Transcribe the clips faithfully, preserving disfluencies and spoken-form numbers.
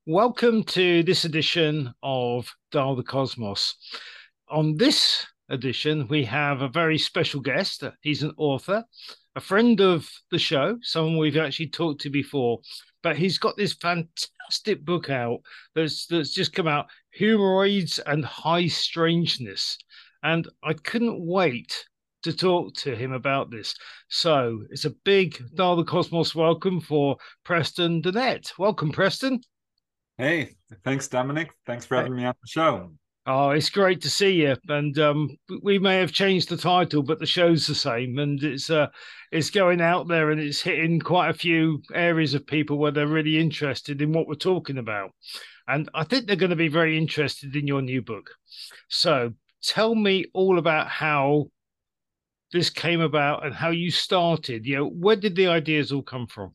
Welcome to this edition of Dial the Cosmos. On this edition, we have a very special guest. He's an author, a friend of the show, someone we've actually talked to before, but he's got this fantastic book out that's, that's just come out, Humoroids and High Strangeness. And I couldn't wait to talk to him about this. So it's a big Dial the Cosmos welcome for Preston Dennett. Welcome, Preston. Hey, thanks, Dominic. Thanks for having me on the show. Oh, it's great to see you. And um, we may have changed the title, but the show's the same, and it's uh, it's going out there and it's hitting quite a few areas of people where they're really interested in what we're talking about. And I think they're going to be very interested in your new book. So tell me all about how this came about and how you started. You know, where did the ideas all come from?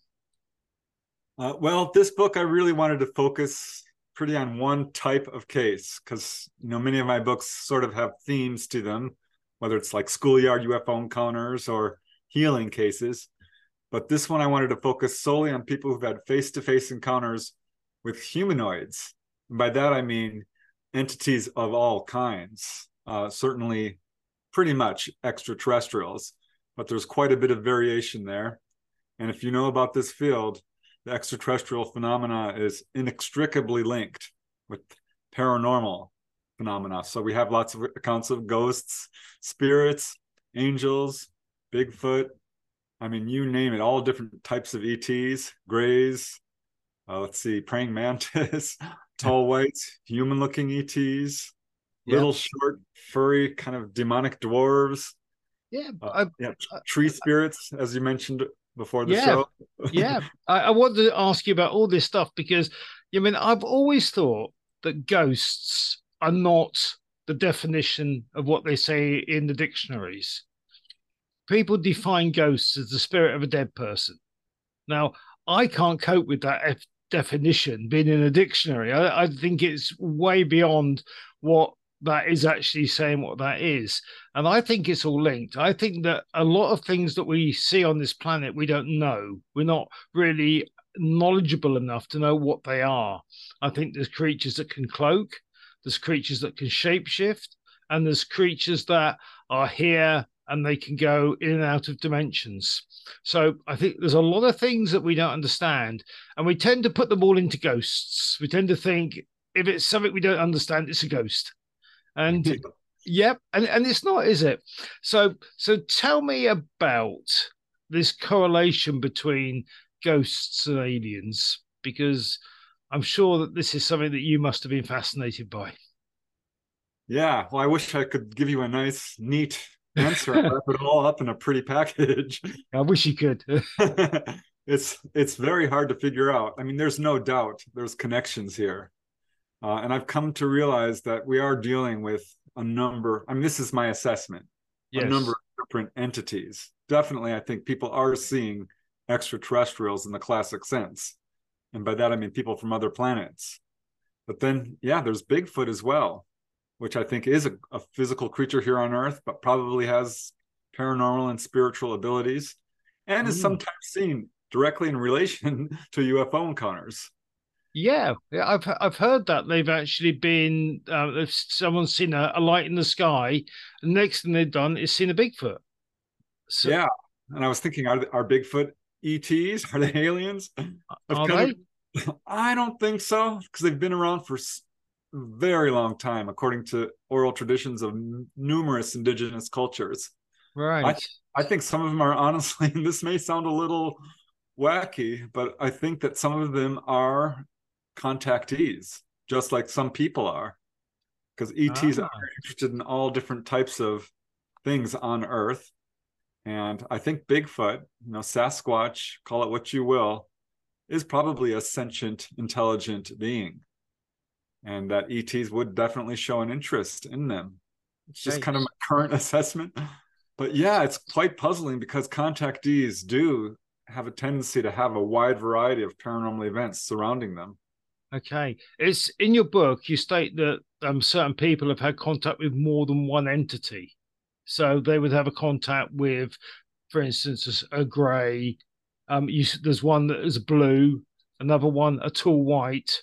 Uh, well, this book, I really wanted to focus pretty on one type of case because, you know, many of my books sort of have themes to them, whether it's like schoolyard U F O encounters or healing cases. But this one, I wanted to focus solely on people who've had face-to-face encounters with humanoids. And by that, I mean entities of all kinds, uh, certainly pretty much extraterrestrials, but there's quite a bit of variation there. And if you know about this field, the extraterrestrial phenomena is inextricably linked with paranormal phenomena. So we have lots of accounts of ghosts, spirits, angels, Bigfoot. I mean, you name it, all different types of E Ts, grays, uh, let's see, praying mantis, tall whites, human-looking E Ts, yeah. Little short, furry, kind of demonic dwarves. Yeah, uh, yeah, tree spirits, as you mentioned before the yeah, show. yeah. I, I wanted to ask you about all this stuff because, I mean, I've always thought that ghosts are not the definition of what they say in the dictionaries. People define ghosts as the spirit of a dead person. Now, I can't cope with that F- definition being in a dictionary. I, I think it's way beyond what that is actually saying what that is. And I think it's all linked. I think that a lot of things that we see on this planet, we don't know. We're not really knowledgeable enough to know what they are. I think there's creatures that can cloak, there's creatures that can shapeshift, and there's creatures that are here and they can go in and out of dimensions. So I think there's a lot of things that we don't understand, and we tend to put them all into ghosts. We tend to think if it's something we don't understand, it's a ghost. And yep, and, and it's not, is it? So so tell me about this correlation between ghosts and aliens, because I'm sure that this is something that you must have been fascinated by. Yeah, well, I wish I could give you a nice, neat answer and wrap it all up in a pretty package. I wish you could. it's it's very hard to figure out. I mean, there's no doubt there's connections here. Uh, and I've come to realize that we are dealing with a number, I mean, this is my assessment, yes. a number of different entities. Definitely, I think people are seeing extraterrestrials in the classic sense. And by that, I mean people from other planets. But then, yeah, there's Bigfoot as well, which I think is a, a physical creature here on Earth, but probably has paranormal and spiritual abilities, and is mm. sometimes seen directly in relation to U F O encounters. Yeah, I've I've heard that they've actually been uh, if someone's seen a, a light in the sky, the next thing they've done is seen a Bigfoot. So, yeah, and I was thinking, are are Bigfoot E Ts? Are they aliens? Are they? Of, I don't think so, because they've been around for a very long time, according to oral traditions of n- numerous indigenous cultures. Right. I, th- I think some of them are honestly, and this may sound a little wacky, but I think that some of them are contactees, just like some people are, because E Ts ah. are interested in all different types of things on Earth. And I think Bigfoot, you know, Sasquatch, call it what you will, is probably a sentient, intelligent being. And that E Ts would definitely show an interest in them. It's just right. kind of my current assessment. But yeah, it's quite puzzling because contactees do have a tendency to have a wide variety of paranormal events surrounding them. Okay. It's in your book, you state that um, certain people have had contact with more than one entity. So they would have a contact with, for instance, a, a grey. Um, you, there's one that is blue, another one a tall white.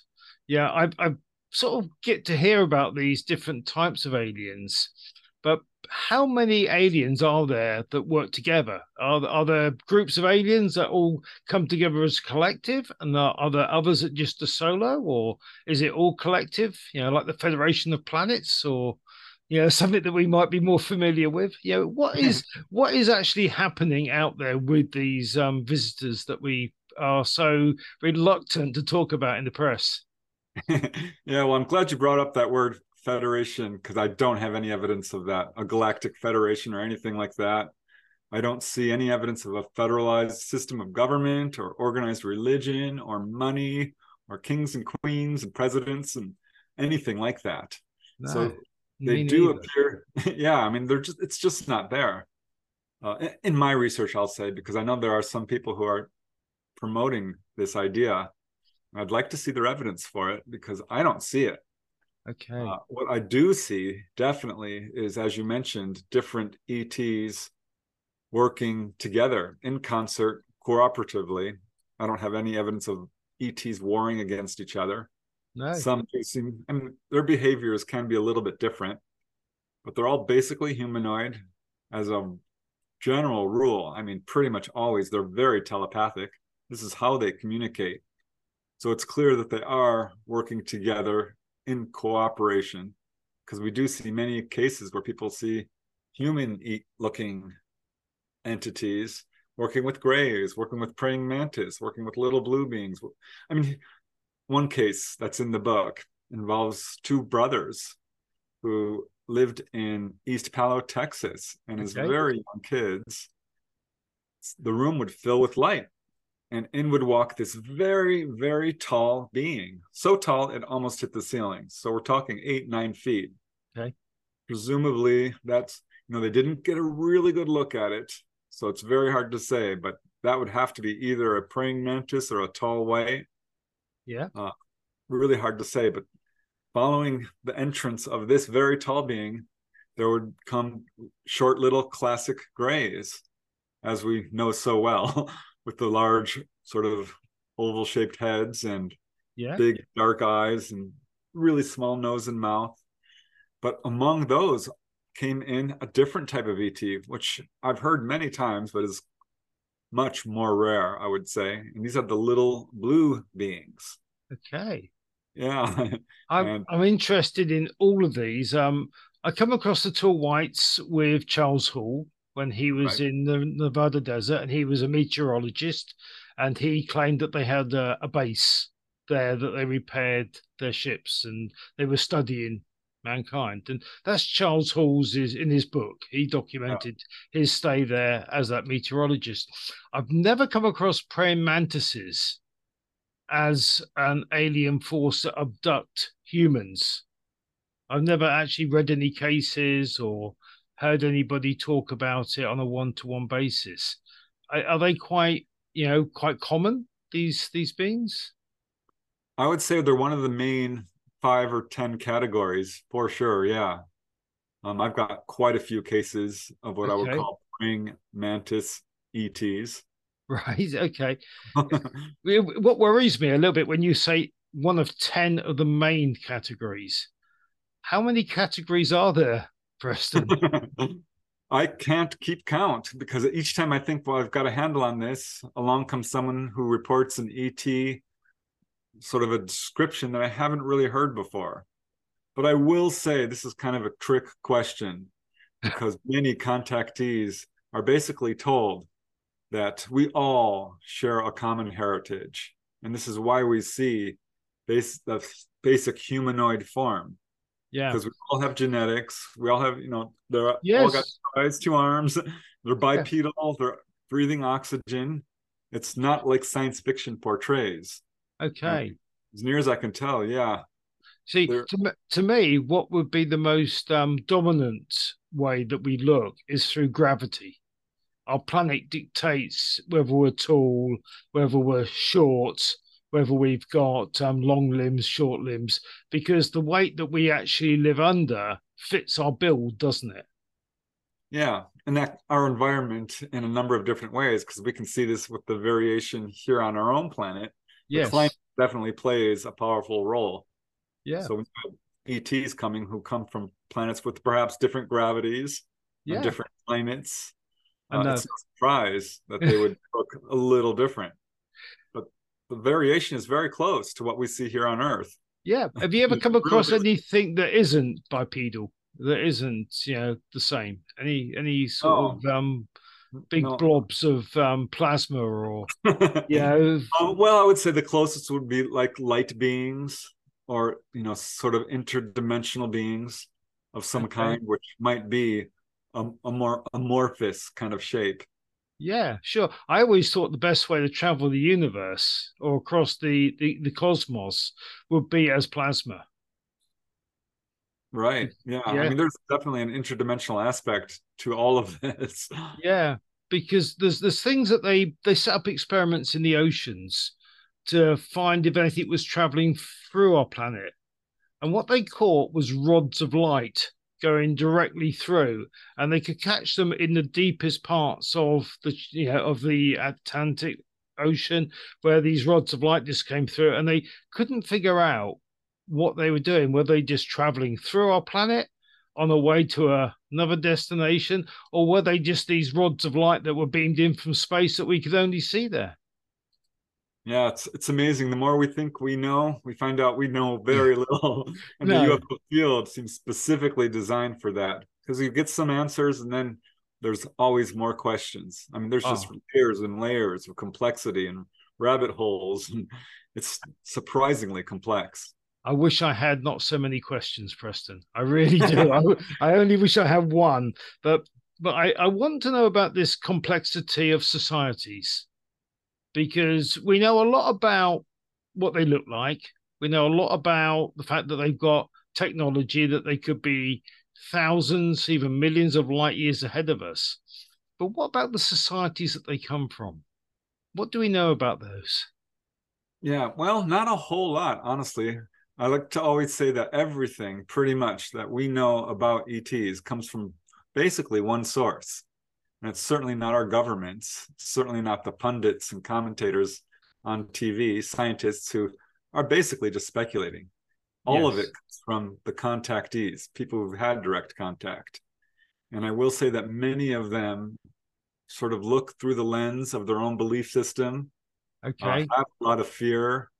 Yeah, I I sort of get to hear about these different types of aliens, but how many aliens are there that work together? Are are there groups of aliens that all come together as a collective, and are, are there others that just a solo, or is it all collective? You know, like the Federation of Planets, or you know, something that we might be more familiar with. You know, what is what is actually happening out there with these um, visitors that we are so reluctant to talk about in the press? Yeah, well, I'm glad you brought up that word federation because I don't have any evidence of that, a galactic federation or anything like that. I don't see any evidence of a federalized system of government or organized religion or money or kings and queens and presidents and anything like that. No, So they me do neither. appear, yeah, I mean, they're just, it's just not there. Uh, in my research, I'll say, because I know there are some people who are promoting this idea. I'd like to see their evidence for it because I don't see it. Uh, Okay. what I do see definitely is, as you mentioned, different E Ts working together in concert, cooperatively. I don't have any evidence of E Ts warring against each other. No. Some do seem, I mean, their behaviors can be a little bit different, but they're all basically humanoid as a general rule. I mean, pretty much always they're very telepathic. This is how they communicate. So it's clear that they are working together in cooperation, because we do see many cases where people see human looking entities working with grays, working with praying mantis, working with little blue beings. I mean, one case that's in the book involves two brothers who lived in East Palo, Texas, and as Okay. very young kids, the room would fill with light. And in would walk this very, very tall being. So tall, it almost hit the ceiling. So we're talking eight, nine feet. Okay. Presumably, that's, you know, they didn't get a really good look at it. So it's very hard to say, but that would have to be either a praying mantis or a tall white. Yeah. Uh, really hard to say, but following the entrance of this very tall being, there would come short little classic grays, as we know so well, with the large sort of oval shaped heads and Yeah. big dark eyes and really small nose and mouth. But among those came in a different type of E T, which I've heard many times, but is much more rare, I would say. And these are the little blue beings. Okay. Yeah. I'm And I'm interested in all of these. Um, I come across the tall whites with Charles Hall when he was right. in the Nevada desert, and he was a meteorologist, and he claimed that they had a, a base there that they repaired their ships, and they were studying mankind. And that's Charles Hall's is in his book. He Yeah. documented his stay there as that meteorologist. I've never come across praying mantises as an alien force that abduct humans. I've never actually read any cases or heard anybody talk about it on a one-to-one basis. Are, are they quite, you know, quite common, these these beings? I would say they're one of the main five or ten categories for sure. Yeah. Um, I've got quite a few cases of what I would Okay. call praying mantis E Ts. Right. Okay. What worries me a little bit when you say one of ten of the main categories. How many categories are there, Preston? I can't keep count because each time I think, well, I've got a handle on this, along comes someone who reports an E T, sort of a description that I haven't really heard before. But I will say this is kind of a trick question because many contactees are basically told that we all share a common heritage. And this is why we see base, the basic humanoid form, Yeah. because we all have genetics. We all have, you know, they're all got Yes. two eyes, two arms. They're Yeah. bipedal. They're breathing oxygen. It's not like science fiction portrays. And Okay. as near as I can tell, yeah, See, they're to, to me, what would be the most um, dominant way that we look is through gravity. Our planet dictates whether we're tall, whether we're short, whether we've got um, long limbs, short limbs, because the weight that we actually live under fits our build, doesn't it? yeah, and that our environment in a number of different ways, because we can see this with the variation here on our own planet. The climate Yes. definitely plays a powerful role. Yeah. So we have E Ts coming who come from planets with perhaps different gravities and Yeah. different climates. I Uh, know. it's no surprise that they would look a little different, but the variation is very close to what we see here on Earth. Yeah. Have you ever come Real across different. anything that isn't bipedal, that isn't, you know, the same? Any any sort No, of um big no. blobs of um plasma or you know Um, well, I would say the closest would be like light beings, or you know, sort of interdimensional beings of some okay. kind, which might be a, a more amorphous kind of shape. Yeah, sure. I always thought the best way to travel the universe or across the, the, the cosmos would be as plasma. Right. Yeah. I Yeah, mean, there's definitely an interdimensional aspect to all of this. yeah. Because there's there's things that they they set up experiments in the oceans to find if anything was traveling through our planet. And what they caught was rods of light going directly through, and they could catch them in the deepest parts of the you know of the Atlantic Ocean, where these rods of light just came through, and they couldn't figure out what they were doing. Were they just traveling through our planet on a way to a, another destination, or were they just these rods of light that were beamed in from space that we could only see there? Yeah, it's it's amazing. The more we think we know, we find out we know very little. And the No. U F O field seems specifically designed for that, because you get some answers and then there's always more questions. I mean, there's just Oh, layers and layers of complexity and rabbit holes, and it's surprisingly complex. I wish I had not so many questions, Preston. I really do. I, I only wish I had one, but but I, I want to know about this complexity of societies because we know a lot about what they look like. We know a lot about the fact that they've got technology that they could be thousands, even millions of light years ahead of us. But what about the societies that they come from? What do we know about those? Yeah, well, not a whole lot, honestly. I like to always say that everything pretty much that we know about E Ts comes from basically one source. And it's certainly not our governments, certainly not the pundits and commentators on T V, scientists who are basically just speculating. All of it Yes. comes from the contactees, people who've had direct contact. And I will say that many of them sort of look through the lens of their own belief system, uh, Okay. have a lot of fear,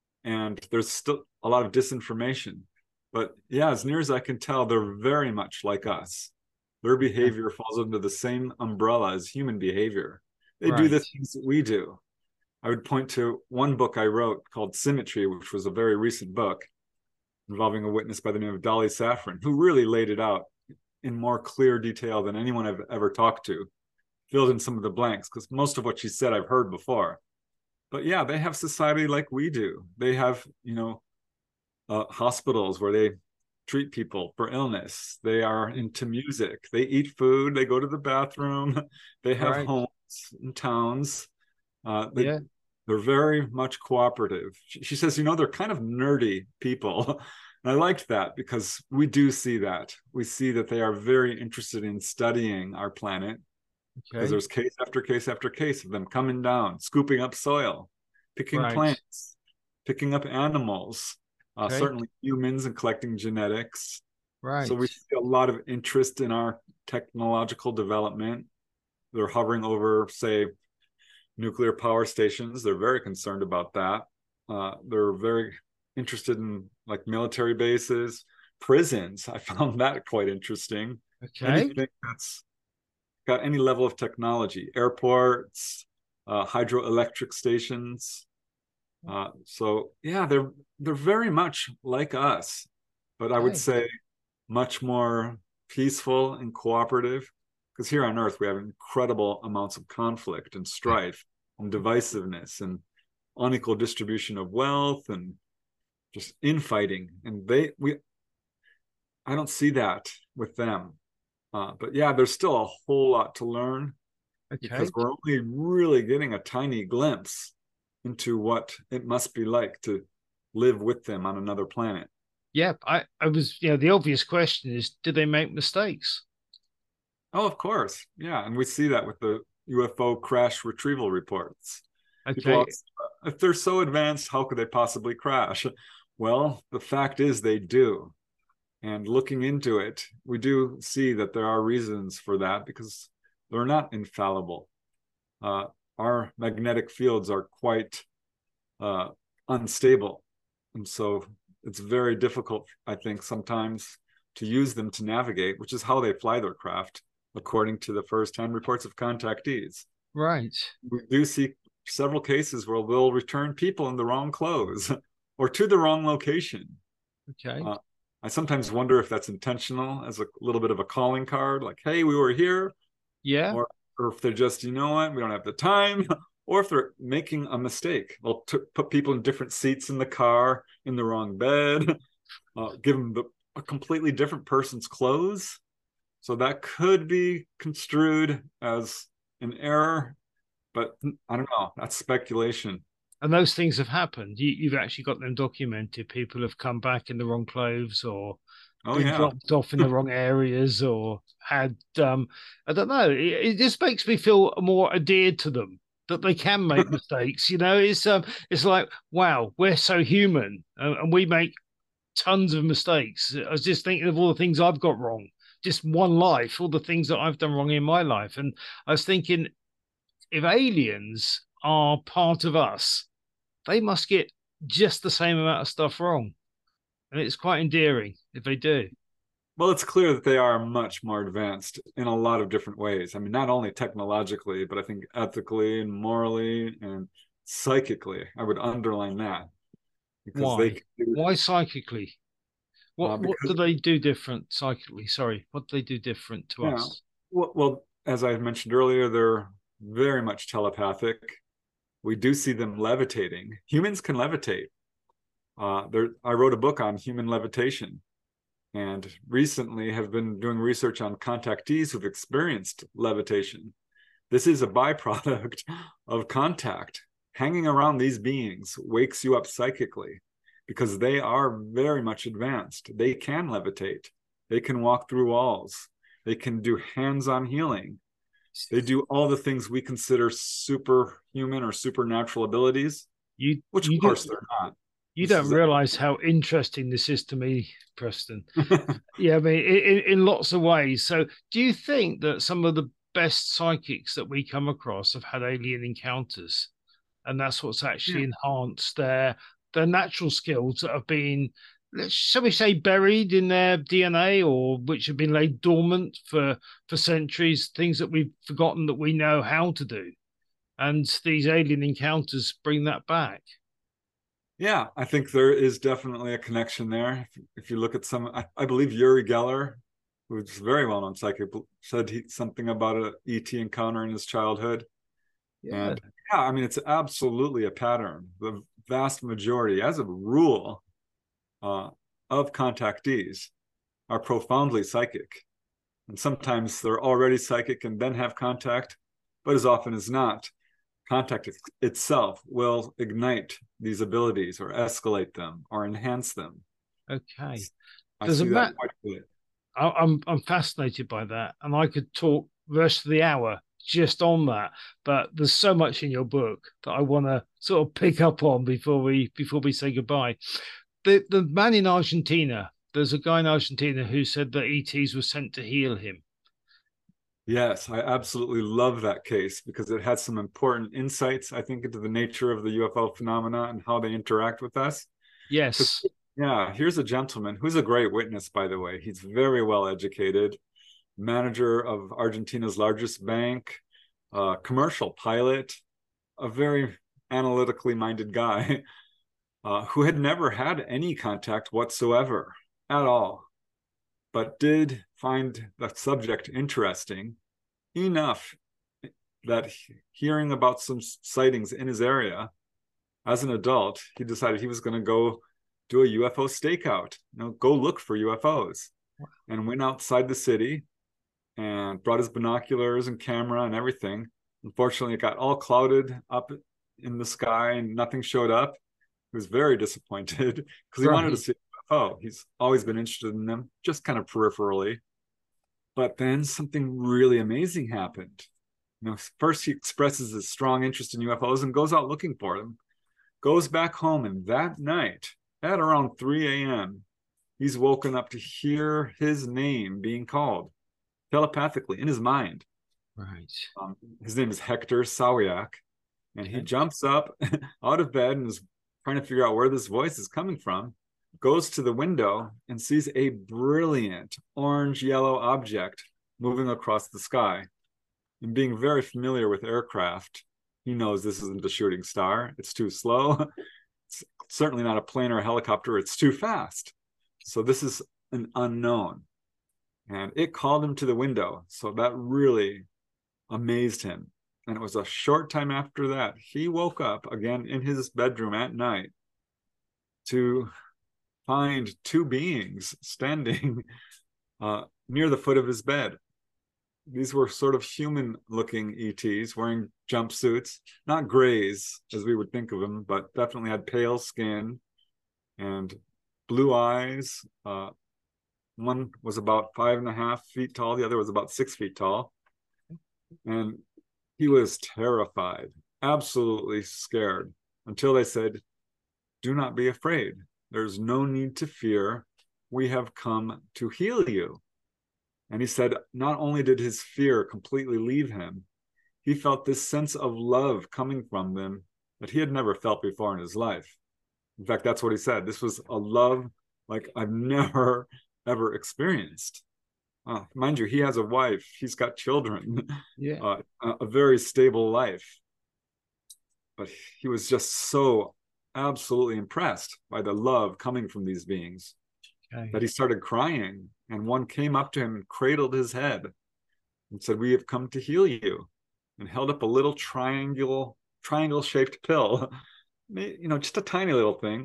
and there's still a lot of disinformation. But yeah, as near as I can tell, they're very much like us. Their Okay. behavior falls under the same umbrella as human behavior. They do the Right. things that we do. I would point to one book I wrote called Symmetry, which was a very recent book involving a witness by the name of Dolly Safran, who really laid it out in more clear detail than anyone I've ever talked to, filled in some of the blanks, because most of what she said I've heard before. But yeah, they have society like we do. They have, you know, uh, hospitals where they treat people for illness. They are into music. They eat food. They go to the bathroom. They have Right. homes in towns. Uh, they, Yeah. they're very much cooperative. She, she says, you know, they're kind of nerdy people. And I liked that because we do see that. We see that they are very interested in studying our planet, because Okay. there's case after case after case of them coming down, scooping up soil, picking Right. plants, picking up animals, uh, Okay. certainly humans, and collecting genetics. So Right. we see a lot of interest in our technological development. They're hovering over, say, nuclear power stations. They're very concerned about that. Uh, they're very interested in like military bases, prisons. I found that quite interesting. Okay. Anything that's got any level of technology, airports, uh, hydroelectric stations. Uh, so yeah, they're they're very much like us, but I would Okay. say much more peaceful and cooperative. Because here on Earth, we have incredible amounts of conflict and strife and divisiveness and unequal distribution of wealth and just infighting. And they, we, I don't see that with them. Uh, but yeah, there's still a whole lot to learn, because Okay. we're only really getting a tiny glimpse into what it must be like to live with them on another planet. Yeah. I, I was, you know, the obvious question is, did they make mistakes? Oh, of course. Yeah. And we see that with the U F O crash retrieval reports. People Okay. always if they're so advanced, how could they possibly crash? Well, the fact is they do. And looking into it, we do see that there are reasons for that because they're not infallible. Uh, our magnetic fields are quite uh, unstable. And so it's very difficult, I think, sometimes to use them to navigate, which is how they fly their craft, according to the first-hand reports of contactees. Right. We do see several cases where they'll return people in the wrong clothes or to the wrong location. Okay. Uh, I sometimes wonder if that's intentional as a little bit of a calling card, like, hey, we were here. Yeah. Or, or if they're just, you know what, we don't have the time. Or if they're making a mistake. They'll t- put people in different seats in the car, in the wrong bed, uh, give them the, a completely different person's clothes. So that could be construed as an error, but I don't know. That's speculation. And those things have happened. You, you've actually got them documented. People have come back in the wrong clothes or Oh, been yeah. dropped off in the wrong areas or had, um, I don't know. It, it just makes me feel more adhered to them, that they can make mistakes. You know, it's um, it's like, wow, we're so human and, and we make tons of mistakes. I was just thinking of all the things I've got wrong, just one life, all the things that I've done wrong in my life. And I was thinking, if aliens are part of us, they must get just the same amount of stuff wrong. And it's quite endearing if they do. Well, it's clear that they are much more advanced in a lot of different ways. I mean, not only technologically, but I think ethically and morally and psychically. I would underline that. Because Why? They do, Why psychically? What uh, because, what do they do different psychically? Sorry, what do they do different to yeah, us? Well, well, as I mentioned earlier, they're very much telepathic. We do see them levitating. Humans can levitate. Uh, there, I wrote a book on human levitation, and recently have been doing research on contactees who've experienced levitation. This is a byproduct of contact. Hanging around these beings wakes you up psychically because they are very much advanced. They can levitate. They can walk through walls. They can do hands-on healing. They do all the things we consider superhuman or supernatural abilities, you, which you of course do, they're not. You this don't realize a- how interesting this is to me, Preston. Yeah, I mean, in, in lots of ways. So do you think that some of the best psychics that we come across have had alien encounters? And that's what's actually yeah. enhanced their, their natural skills that have been, shall we say, buried in their D N A, or which have been laid dormant for, for centuries, things that we've forgotten that we know how to do. And these alien encounters bring that back. Yeah, I think there is definitely a connection there. If, if you look at some, I, I believe Uri Geller, who's very well known psychic, said he, something about an E T encounter in his childhood. Yeah. And yeah, I mean, it's absolutely a pattern. The vast majority, as a rule, uh, of contactees are profoundly psychic. And sometimes they're already psychic and then have contact, but as often as not, contact itself will ignite these abilities or escalate them or enhance them. Okay. I Does see that ma- quite good. I'm I'm fascinated by that, and I could talk the rest of the hour just on that. But there's so much in your book that I want to sort of pick up on before we before we say goodbye. The the man in Argentina, there's a guy in Argentina who said that E Ts were sent to heal him. Yes, I absolutely love that case because it had some important insights, I think, into the nature of the U F O phenomena and how they interact with us. Yes. Yeah, here's a gentleman who's a great witness, by the way. He's very well educated, manager of Argentina's largest bank, uh, commercial pilot, a very analytically minded guy uh, who had never had any contact whatsoever at all, but did find the subject interesting enough that hearing about some sightings in his area as an adult, he decided he was going to go do a U F O stakeout, you know, go look for U F Os. Wow. And went outside the city and brought his binoculars and camera and everything. Unfortunately, it got all clouded up in the sky and nothing showed up. He was very disappointed because he right. wanted to see U F O. He's always been interested in them, just kind of peripherally. But then something really amazing happened. You know, first he expresses his strong interest in U F Os and goes out looking for them. goes back home, and that night at around three a.m., he's woken up to hear his name being called telepathically in his mind. Right. Um, his name is Hector Sawiak, and okay. he jumps up out of bed and is trying to figure out where this voice is coming from, goes to the window and sees a brilliant orange-yellow object moving across the sky. And being very familiar with aircraft, he knows this isn't a shooting star. It's too slow. It's certainly not a plane or a helicopter. It's too fast. So this is an unknown. And it called him to the window. So that really amazed him. And it was a short time after that, he woke up again in his bedroom at night to find two beings standing uh, near the foot of his bed. These were sort of human-looking E Ts wearing jumpsuits, not grays as we would think of them, but definitely had pale skin and blue eyes. Uh, one was about five and a half feet tall. The other was about six feet tall. And he was terrified, absolutely scared, until they said, "Do not be afraid. There's no need to fear. We have come to heal you." And he said, not only did his fear completely leave him, he felt this sense of love coming from them that he had never felt before in his life. In fact, that's what he said. This was a love like I've never, ever experienced. Uh, mind you, he has a wife. He's got children. Yeah. Uh, a, a very stable life. But he was just so absolutely impressed by the love coming from these beings okay. that he started crying. And one came up to him and cradled his head and said, "We have come to heal you," and held up a little triangle, triangle-shaped pill, you know, just a tiny little thing,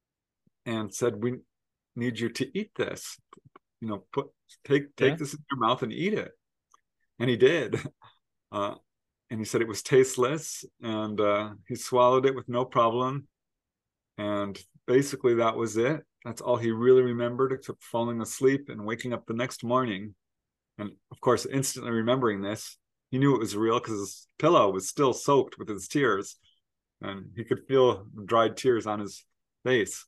and said, "We need you to eat this. You know, put take take yeah. this in your mouth and eat it." And he did. Uh, and he said it was tasteless, and uh, he swallowed it with no problem. And basically that was it. That's all he really remembered, except falling asleep and waking up the next morning. And of course, instantly remembering this, he knew it was real because his pillow was still soaked with his tears. And he could feel dried tears on his face.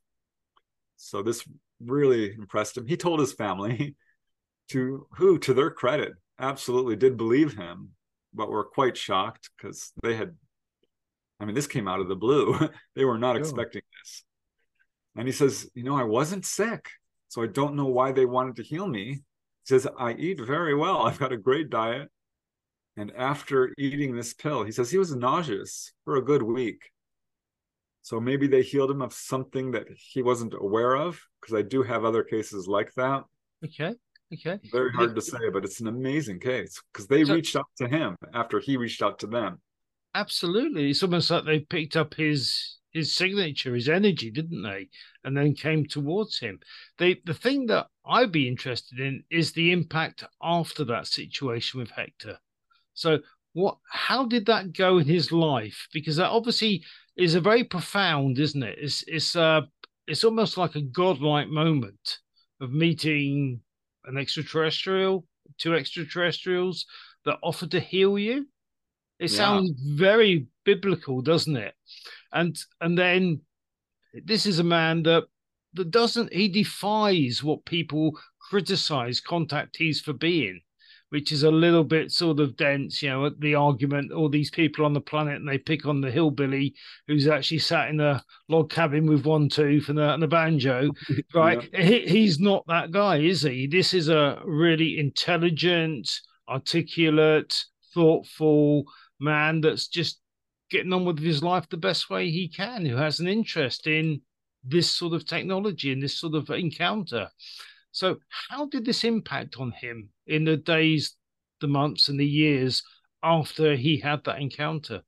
So this really impressed him. He told his family, to who, to their credit, absolutely did believe him, but were quite shocked because they had, I mean, this came out of the blue. They were not sure. expecting this. And he says, you know, I wasn't sick, so I don't know why they wanted to heal me. He says, I eat very well. I've got a great diet. And after eating this pill, he says he was nauseous for a good week. So maybe they healed him of something that he wasn't aware of, because I do have other cases like that. Okay, okay. Very hard to say, but it's an amazing case because they so, reached out to him after he reached out to them. Absolutely. It's almost like they picked up his his signature, his energy, didn't they? And then came towards him. They, the thing that I'd be interested in is the impact after that situation with Hector. So what, how did that go in his life? Because that obviously is a very profound, isn't it? It's, it's, uh, it's almost like a godlike moment of meeting an extraterrestrial, two extraterrestrials that offered to heal you. It yeah. sounds very biblical, doesn't it? And and then this is a man that that doesn't, he defies what people criticize contactees for being, which is a little bit sort of dense, you know, the argument, all these people on the planet, and they pick on the hillbilly who's actually sat in a log cabin with one tooth and a, and a banjo, right? Yeah. He, he's not that guy, is he? This is a really intelligent, articulate, thoughtful man that's just getting on with his life the best way he can, who has an interest in this sort of technology and this sort of encounter. So how did this impact on him in the days, the months, and the years after he had that encounter?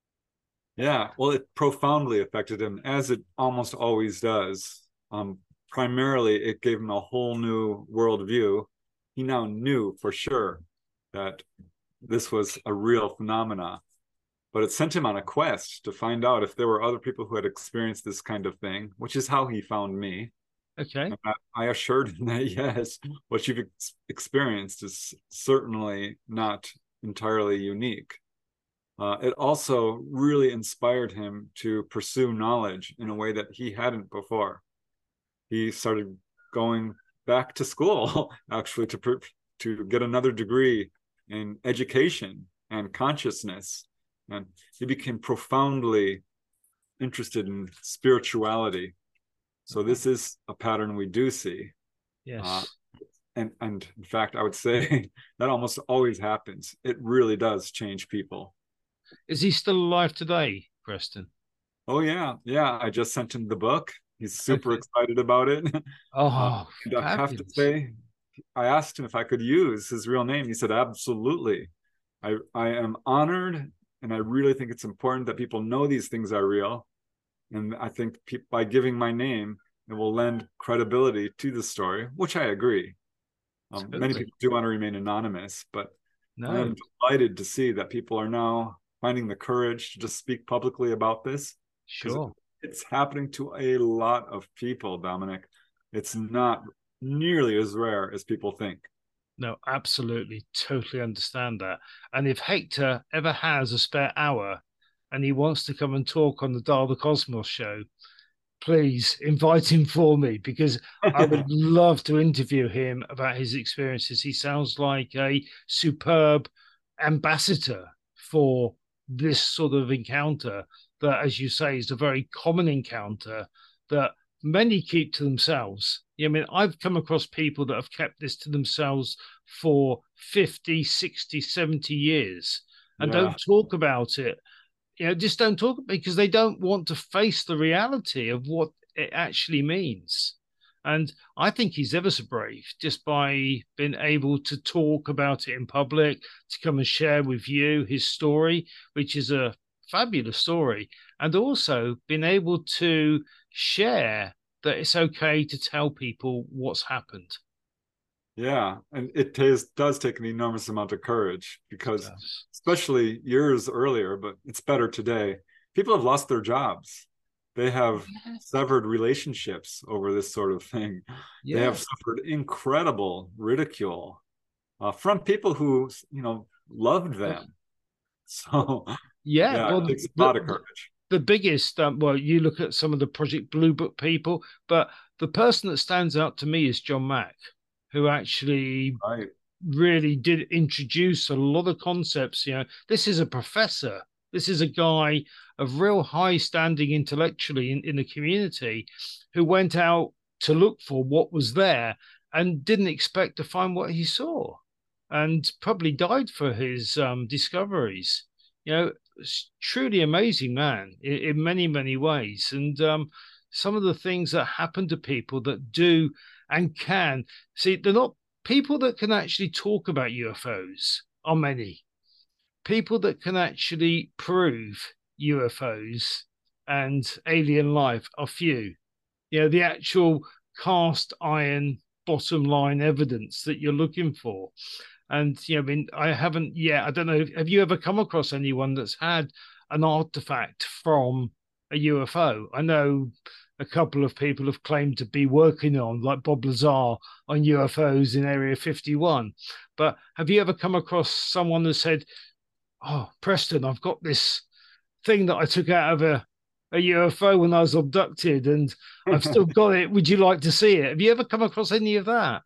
Yeah, well, it profoundly affected him, as it almost always does. Um, primarily, it gave him a whole new worldview. He now knew for sure that this was a real phenomena, but it sent him on a quest to find out if there were other people who had experienced this kind of thing, which is how he found me. Okay. I, I assured him that, yes, what you've ex- experienced is certainly not entirely unique. Uh, it also really inspired him to pursue knowledge in a way that he hadn't before. He started going back to school, actually, to, to get another degree in education and consciousness. And he became profoundly interested in spirituality. So this is a pattern we do see. Yes. Uh, and, and in fact, I would say that almost always happens. It really does change people. Is he still alive today, Preston? Oh, yeah. Yeah. I just sent him the book. He's super Okay. excited about it. Oh, uh, and I have to say, I asked him if I could use his real name. He said, absolutely. I, I am honored, and I really think it's important that people know these things are real. And I think pe- by giving my name, it will lend credibility to the story, which I agree. Um, totally. Many people do want to remain anonymous, but no. I am delighted to see that people are now finding the courage to just speak publicly about this. Sure. It's happening to a lot of people, Dominic. It's not nearly as rare as people think. No, absolutely. Totally understand that. And if Hector ever has a spare hour and he wants to come and talk on the Dial the Cosmos show, please invite him for me, because I would love to interview him about his experiences. He sounds like a superb ambassador for this sort of encounter that, as you say, is a very common encounter that many keep to themselves. I mean, I've come across people that have kept this to themselves for fifty, sixty, seventy years and yeah. don't talk about it. You know, just don't talk because they don't want to face the reality of what it actually means. And I think he's ever so brave just by being able to talk about it in public, to come and share with you his story, which is a fabulous story, and also being able to share that it's okay to tell people what's happened. Yeah, and it takes, does take an enormous amount of courage, because especially years earlier, but it's better today, people have lost their jobs. They have yes. severed relationships over this sort of thing. Yes. They have suffered incredible ridicule uh, from people who, you know, loved them. So yeah, yeah well, it takes a the, lot of courage. The biggest, um, well, you look at some of the Project Blue Book people, but the person that stands out to me is John Mack, who actually right. really did introduce a lot of concepts. You know, this is a professor. This is a guy of real high standing intellectually in, in the community who went out to look for what was there and didn't expect to find what he saw, and probably died for his um, discoveries. You know, truly amazing man in, in many, many ways. And um, some of the things that happen to people that do and can see, they're not people that can actually talk about U F Os are many. People that can actually prove U F Os and alien life are few. You know, the actual cast iron bottom line evidence that you're looking for. And, you know, I mean, I haven't yet, I don't know, have you ever come across anyone that's had an artifact from a U F O? I know a couple of people have claimed to be working on, like Bob Lazar, on U F Os in Area fifty-one. But have you ever come across someone that said, oh, Preston, I've got this thing that I took out of a, a U F O when I was abducted and I've still got it. Would you like to see it? Have you ever come across any of that?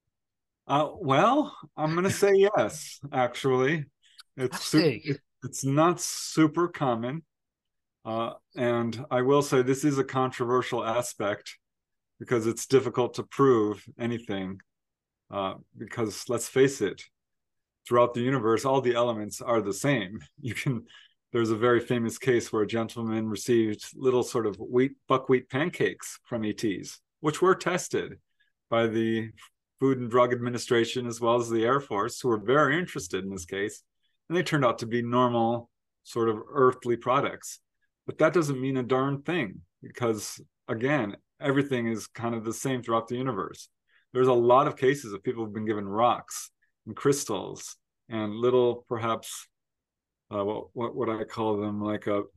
Uh, well, I'm going to say yes, actually. It's, super, it, it's not super common. Uh, and I will say this is a controversial aspect because it's difficult to prove anything. Uh, because let's face it, throughout the universe, all the elements are the same. You can, there's a very famous case where a gentleman received little sort of wheat, buckwheat pancakes from E Ts, which were tested by the Food and Drug Administration, as well as the Air Force, who were very interested in this case. And they turned out to be normal sort of earthly products. But that doesn't mean a darn thing, because again, everything is kind of the same throughout the universe. There's a lot of cases of people who've been given rocks and crystals and little, perhaps, uh, what, what would I call them, like a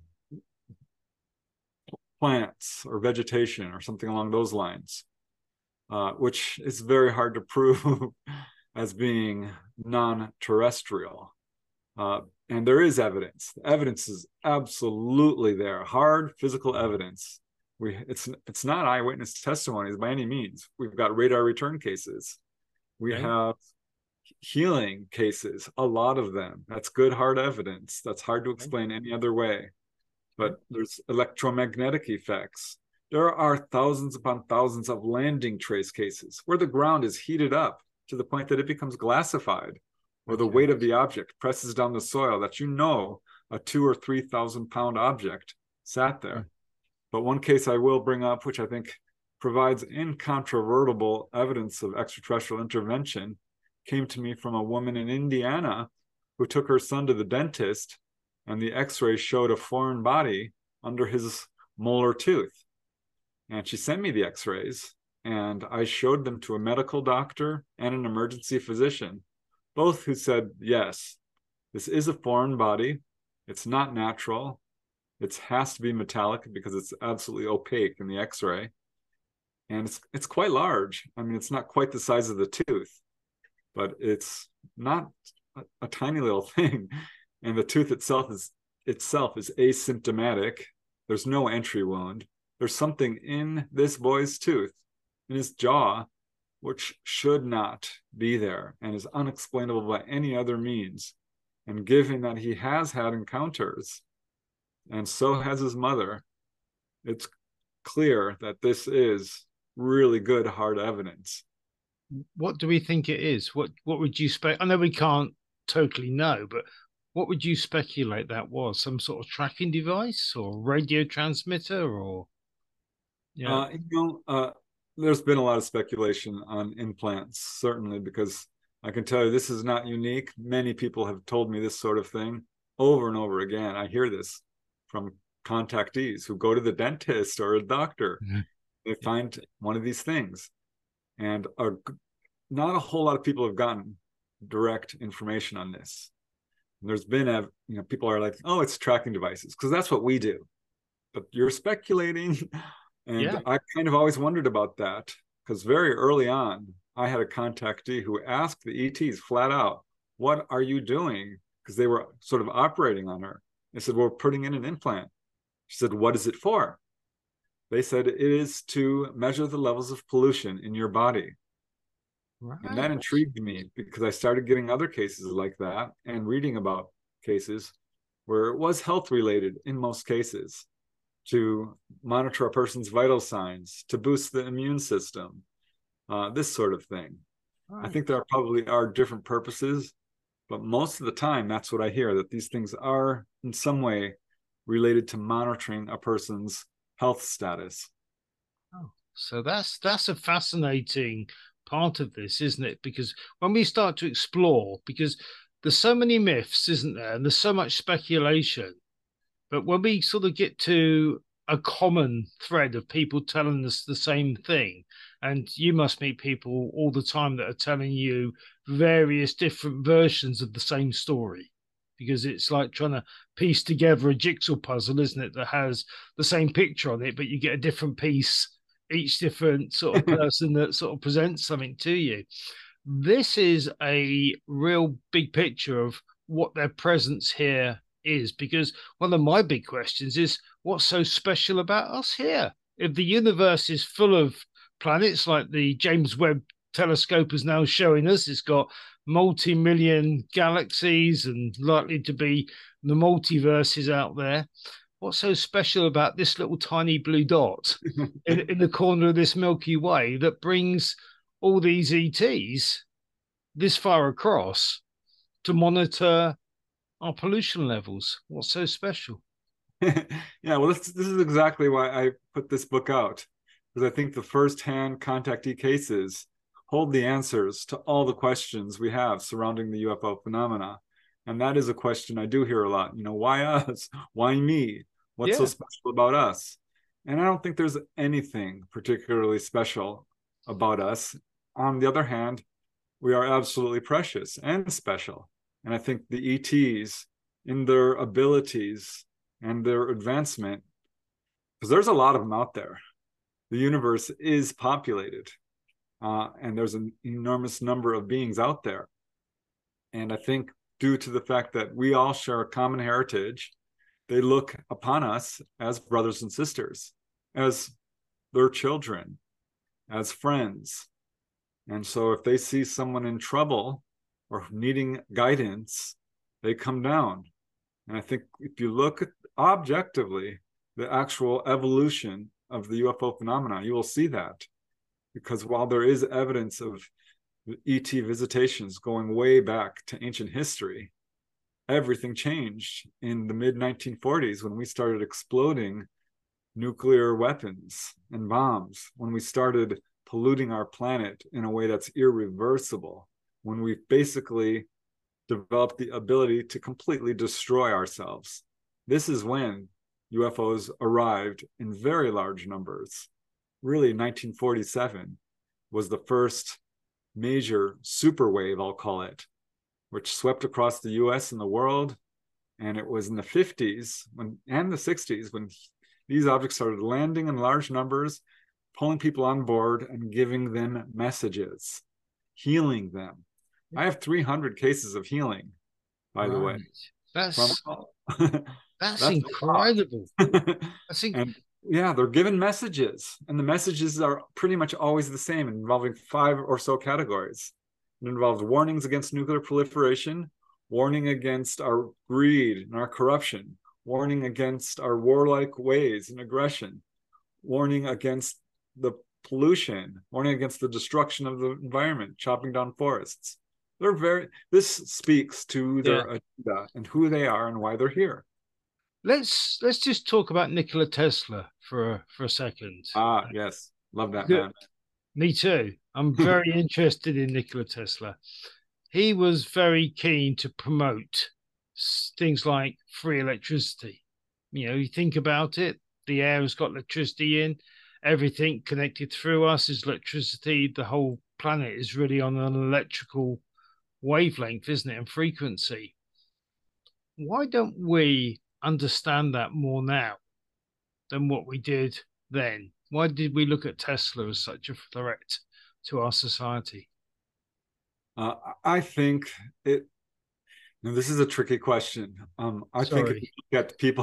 plants or vegetation or something along those lines. Uh, which is very hard to prove as being non-terrestrial. Uh, and there is evidence. The evidence is absolutely there. Hard physical evidence. We it's it's not eyewitness testimonies by any means. We've got radar return cases. We Okay. have healing cases, a lot of them. That's good hard evidence. That's hard to explain any other way. Okay. But there's electromagnetic effects. There are thousands upon thousands of landing trace cases where the ground is heated up to the point that it becomes glassified, or the Okay. weight of the object presses down the soil that you know a two or three thousand pound object sat there. Okay. But one case I will bring up, which I think provides incontrovertible evidence of extraterrestrial intervention, came to me from a woman in Indiana who took her son to the dentist, and the x-ray showed a foreign body under his molar tooth. And she sent me the x-rays, and I showed them to a medical doctor and an emergency physician, both who said, yes, this is a foreign body. It's not natural. It has to be metallic because it's absolutely opaque in the x-ray. And it's it's quite large. I mean, it's not quite the size of the tooth, but it's not a, a tiny little thing. And the tooth itself is itself is asymptomatic. There's no entry wound. There's something in this boy's tooth, in his jaw, which should not be there and is unexplainable by any other means. And given that he has had encounters, and so has his mother, it's clear that this is really good hard evidence. What do we think it is? What what would you spec? I know we can't totally know, but what would you speculate that was? Some sort of tracking device or radio transmitter, or yeah, Uh, you know, uh, there's been a lot of speculation on implants, certainly, because I can tell you this is not unique. Many people have told me this sort of thing over and over again. I hear this from contactees who go to the dentist or a doctor. mm-hmm. They find one of these things, and are, not a whole lot of people have gotten direct information on this. And there's been a, you know, people are like, oh, it's tracking devices, because that's what we do. But you're speculating. And Yeah, I kind of always wondered about that, because very early on, I had a contactee who asked the E Ts flat out, what are you doing? Because they were sort of operating on her. They said, well, we're putting in an implant. She said, what is it for? They said, it is to measure the levels of pollution in your body. right. And that intrigued me, because I started getting other cases like that and reading about cases where it was health related in most cases, to monitor a person's vital signs, to boost the immune system, uh, this sort of thing. Right. I think there probably are different purposes, but most of the time, that's what I hear, that these things are in some way related to monitoring a person's health status. Oh, so that's that's a fascinating part of this, isn't it? Because when we start to explore, because there's so many myths, isn't there? And there's so much speculation. But when we sort of get to a common thread of people telling us the same thing, and you must meet people all the time that are telling you various different versions of the same story, because it's like trying to piece together a jigsaw puzzle, isn't it? That has the same picture on it, but you get a different piece, each different sort of person that sort of presents something to you. This is a real big picture of what their presence here is, because one of my big questions is what's so special about us here? If the universe is full of planets like the James Webb telescope is now showing us, it's got multi-million galaxies and likely to be the multiverses out there. What's so special about this little tiny blue dot in, in the corner of this Milky Way that brings all these E Ts this far across to monitor our pollution levels? What's so special? Yeah, well, this, this is exactly why I put this book out, because I think the first-hand contactee cases hold the answers to all the questions we have surrounding the U F O phenomena. And that is a question I do hear a lot. You know, why us? Why me? What's so Yeah. special about us? And I don't think there's anything particularly special about us. On the other hand, we are absolutely precious and special. And I think the E Ts, in their abilities and their advancement, because there's a lot of them out there. The universe is populated, uh, and there's an enormous number of beings out there. And I think due to the fact that we all share a common heritage. They look upon us as brothers and sisters, as their children, as friends. And so if they see someone in trouble or needing guidance, they come down. And I think if you look at objectively the actual evolution of the U F O phenomena, you will see that. Because while there is evidence of E T visitations going way back to ancient history, everything changed in the mid nineteen forties when we started exploding nuclear weapons and bombs, when we started polluting our planet in a way that's irreversible, when we basically developed the ability to completely destroy ourselves. This is when U F Os arrived in very large numbers. Really, nineteen forty-seven was the first major super wave, I'll call it, which swept across the U S and the world. And it was in the fifties when, and the sixties when these objects started landing in large numbers, pulling people on board and giving them messages, healing them. I have three hundred cases of healing, by right. the way. That's From, that's, that's incredible. That's inc- and yeah, they're given messages, and the messages are pretty much always the same, involving five or so categories. It involves warnings against nuclear proliferation, warning against our greed and our corruption, warning against our warlike ways and aggression, warning against the pollution, warning against the destruction of the environment, chopping down forests. They're very, this speaks to their yeah. agenda and who they are and why they're here. Let's let's just talk about Nikola Tesla for a, for a second. Ah, yes. Love that man. Me too. I'm very interested in Nikola Tesla. He was very keen to promote things like free electricity. You know, you think about it, the air has got electricity in, everything connected through us is electricity. The whole planet is really on an electrical wavelength, isn't it, and frequency. Why don't we understand that more now than what we did then? Why did we look at Tesla as such a threat to our society? Uh, I think it. Now, this is a tricky question. Um, I Sorry. think if you look at people,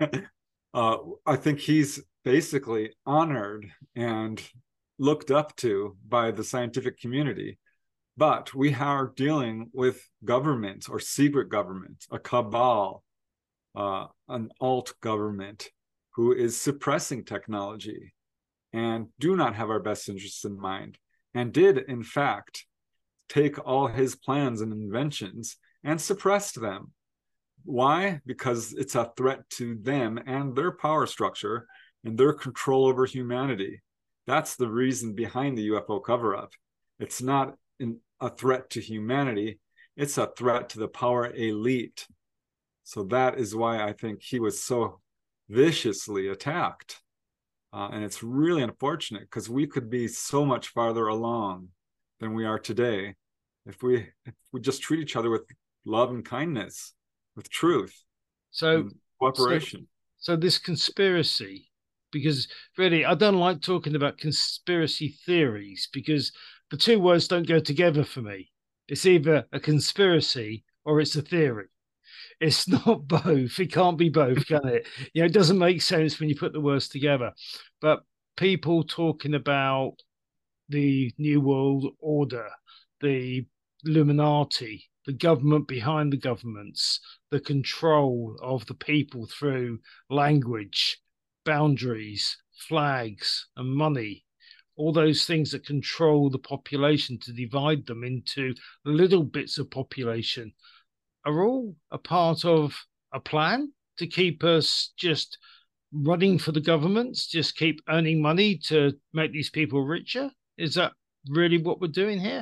uh, I think he's basically honored and looked up to by the scientific community. But we are dealing with government or secret government, a cabal, uh, an alt government who is suppressing technology and do not have our best interests in mind, and did, in fact, take all his plans and inventions and suppressed them. Why? Because it's a threat to them and their power structure and their control over humanity. That's the reason behind the U F O cover-up. It's not in a threat to humanity, it's a threat to the power elite. So that is why I think he was so viciously attacked. Uh, and it's really unfortunate because we could be so much farther along than we are today if we if we just treat each other with love and kindness, with truth, so cooperation. So, so this conspiracy, because really I don't like talking about conspiracy theories because the two words don't go together for me. It's either a conspiracy or it's a theory. It's not both. It can't be both, can it? You know, it doesn't make sense when you put the words together. But people talking about the New World Order, the Illuminati, the government behind the governments, the control of the people through language, boundaries, flags, and money, all those things that control the population to divide them into little bits of population, are all a part of a plan to keep us just running for the governments, just keep earning money to make these people richer? Is that really what we're doing here?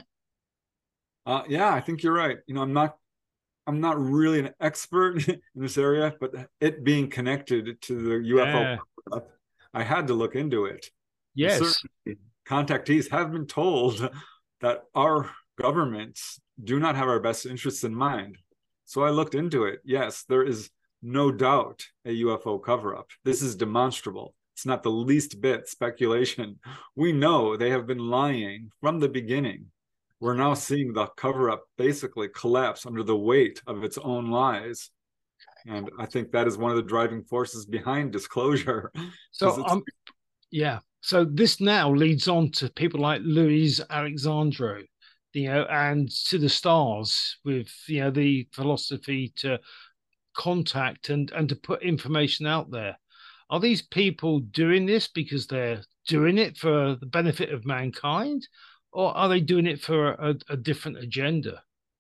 Uh, yeah, I think you're right. You know, I'm not, I'm not really an expert in this area, but it being connected to the U F O, yeah. I had to look into it. Yes. Contactees have been told that our governments do not have our best interests in mind. So I looked into it. Yes, there is no doubt a U F O cover-up. This is demonstrable. It's not the least bit speculation. We know they have been lying from the beginning. we're now seeing the cover-up basically collapse under the weight of its own lies. And I think that is one of the driving forces behind disclosure. So I'm, um, yeah. So this now leads on to people like Louis Alexandro, you know, and to the stars with, you know, the philosophy to contact and and to put information out there. Are these people doing this because they're doing it for the benefit of mankind, or are they doing it for a, a different agenda?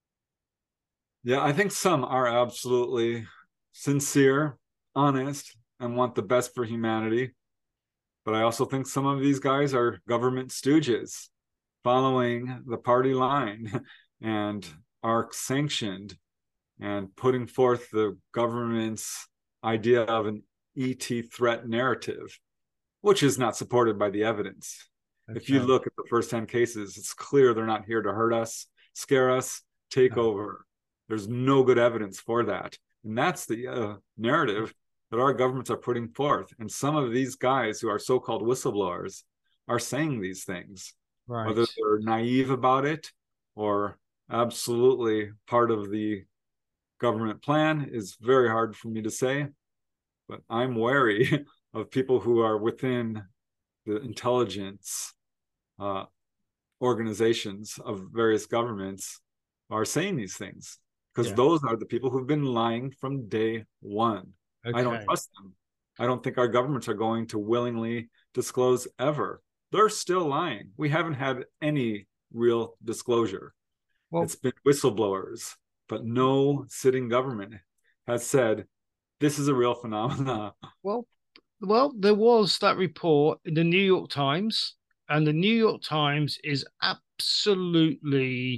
Yeah, I think some are absolutely sincere, honest, and want the best for humanity. But I also think some of these guys are government stooges following the party line and are sanctioned and putting forth the government's idea of an E T threat narrative, which is not supported by the evidence. Okay. If you look at the first ten cases, it's clear they're not here to hurt us, scare us, take oh. over. There's no good evidence for that. And that's the uh, narrative that our governments are putting forth. And some of these guys who are so-called whistleblowers are saying these things, right. Whether they're naive about it or absolutely part of the government plan is very hard for me to say. But I'm wary of people who are within the intelligence uh, organizations of various governments are saying these things, because yeah. those are the people who've been lying from day one. Okay. I don't trust them. I don't think our governments are going to willingly disclose ever. They're still lying. We haven't had any real disclosure. Well, it's been whistleblowers, but no sitting government has said, this is a real phenomenon. Well, well, there was that report in the New York Times, and the New York Times is absolutely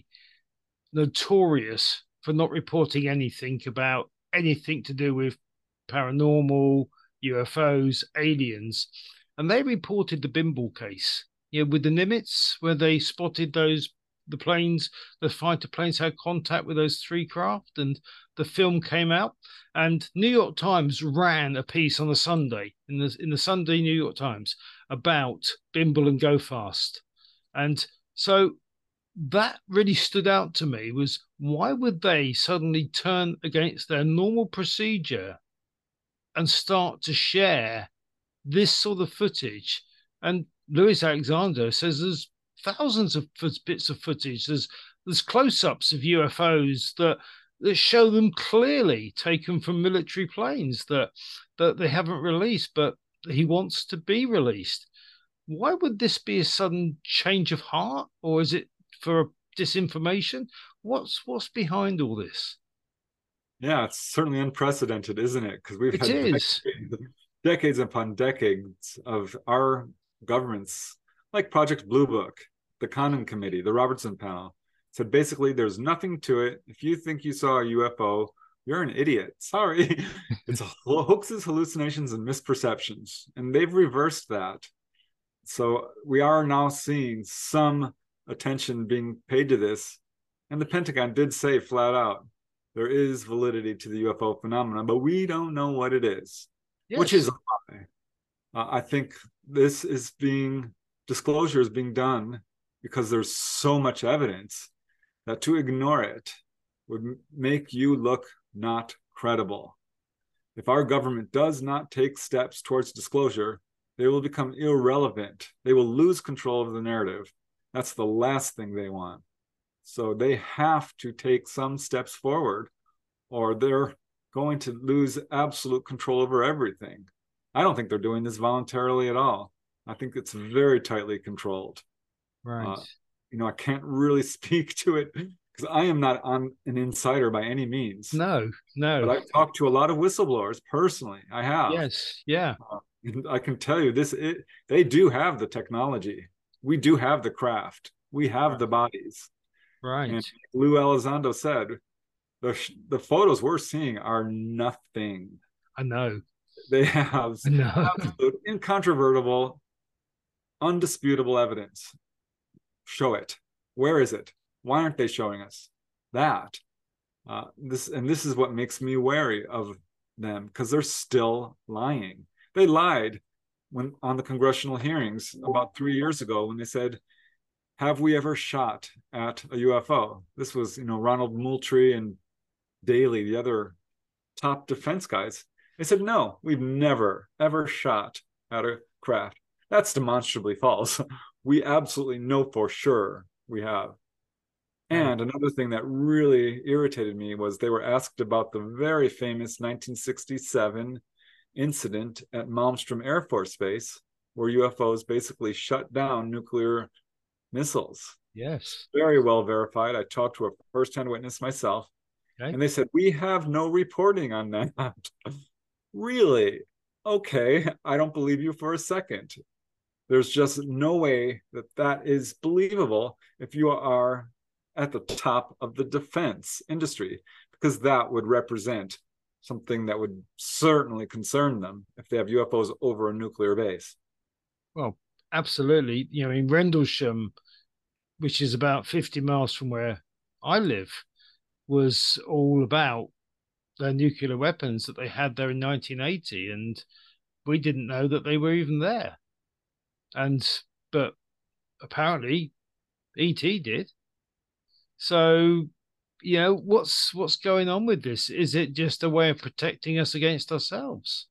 notorious for not reporting anything about anything to do with paranormal, U F Os, aliens. And they reported the Bimble case, you know, with the Nimitz, where they spotted those the planes, the fighter planes had contact with those three craft, and the film came out. And New York Times ran a piece on a Sunday in the in the Sunday New York Times about Bimble and Go Fast. And so that really stood out to me, was why would they suddenly turn against their normal procedure and start to share this sort of footage? And Louis Alexander says there's thousands of bits of footage. There's there's close-ups of U F Os that that show them clearly taken from military planes that that they haven't released, but he wants to be released. Why would this be a sudden change of heart, or is it for disinformation? What's what's behind all this? Yeah, it's certainly unprecedented, isn't it? Because we've it had is. decades, decades upon decades of our governments, like Project Blue Book, the Condon Committee, the Robertson Panel, said basically there's nothing to it. If you think you saw a U F O, you're an idiot. Sorry. It's hoaxes, hallucinations, and misperceptions. And they've reversed that. So we are now seeing some attention being paid to this. And the Pentagon did say flat out, there is validity to the U F O phenomenon, but we don't know what it is, yes. Which is a lie. Uh, I think this is being, disclosure is being done because there's so much evidence that to ignore it would make you look not credible. If our government does not take steps towards disclosure, they will become irrelevant. They will lose control of the narrative. That's the last thing they want. So they have to take some steps forward, or they're going to lose absolute control over everything. I don't think they're doing this voluntarily at all. I think it's very tightly controlled. Right. Uh, you know, I can't really speak to it because I am not on an insider by any means. No, no. But I've talked to a lot of whistleblowers personally. I have. Yes, yeah. Uh, and I can tell you this, it, they do have the technology. We do have the craft. We have right. the bodies. Right. And Lou Elizondo said, the, the photos we're seeing are nothing. I know. They have absolute, incontrovertible, undisputable evidence. Show it. Where is it? Why aren't they showing us that? Uh, this and this is what makes me wary of them, because they're still lying. They lied when on the congressional hearings about three years ago when they said have we ever shot at a U F O? This was, you know, Ronald Moultrie and Daley, the other top defense guys. They said, no, we've never, ever shot at a craft. That's demonstrably false. We absolutely know for sure we have. And another thing that really irritated me was they were asked about the very famous nineteen sixty-seven incident at Malmstrom Air Force Base, where U F Os basically shut down nuclear missiles. Yes. Very well verified. I talked to a first-hand witness myself, okay. And they said, we have no reporting on that. Really? Okay, I don't believe you for a second. There's just no way that that is believable if you are at the top of the defense industry, because that would represent something that would certainly concern them if they have U F Os over a nuclear base. Well, absolutely. You know, in Rendlesham, which is about fifty miles from where I live, was all about the nuclear weapons that they had there in nineteen eighty. And we didn't know that they were even there. And, but apparently E T did. So, you know, what's what's going on with this? Is it just a way of protecting us against ourselves?